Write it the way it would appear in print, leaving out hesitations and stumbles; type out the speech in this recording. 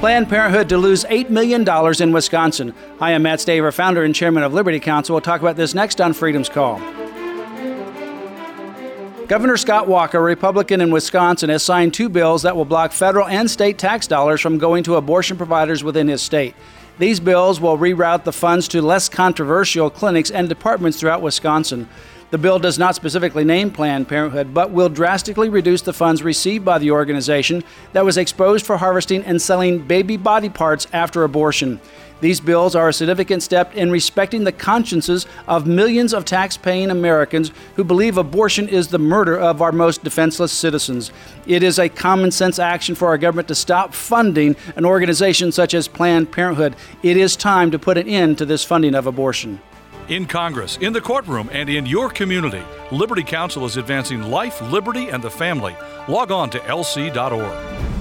Planned Parenthood to lose $8 million in Wisconsin. Hi, I'm Matt Staver, founder and chairman of Liberty Counsel. We'll talk about this next on Freedom's Call. Governor Scott Walker, a Republican in Wisconsin, has signed 2 bills that will block federal and state tax dollars from going to abortion providers within his state. These bills will reroute the funds to less controversial clinics and departments throughout Wisconsin. The bill does not specifically name Planned Parenthood, but will drastically reduce the funds received by the organization that was exposed for harvesting and selling baby body parts after abortion. These bills are a significant step in respecting the consciences of millions of tax-paying Americans who believe abortion is the murder of our most defenseless citizens. It is a common-sense action for our government to stop funding an organization such as Planned Parenthood. It is time to put an end to this funding of abortion. In Congress, in the courtroom, and in your community, Liberty Counsel is advancing life, liberty, and the family. Log on to lc.org.